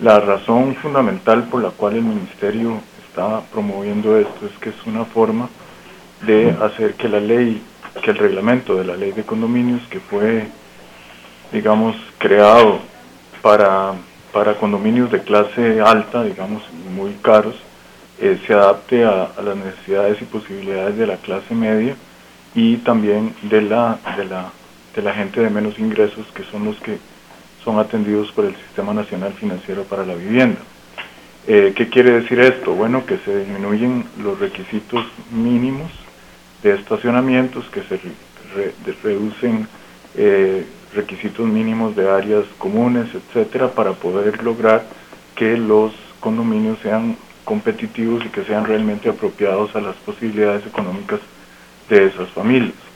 La razón fundamental por la cual el Ministerio está promoviendo esto es que es una forma de hacer que el reglamento de la ley de condominios, que fue, digamos, creado para condominios de clase alta, digamos, muy caros, se adapte a las necesidades y posibilidades de la clase media y también de la gente de menos ingresos, que son los que son atendidos por el Sistema Nacional Financiero para la Vivienda. ¿Qué quiere decir esto? Bueno, que se disminuyen los requisitos mínimos de estacionamientos, que se reducen requisitos mínimos de áreas comunes, etcétera, para poder lograr que los condominios sean competitivos y que sean realmente apropiados a las posibilidades económicas de esas familias.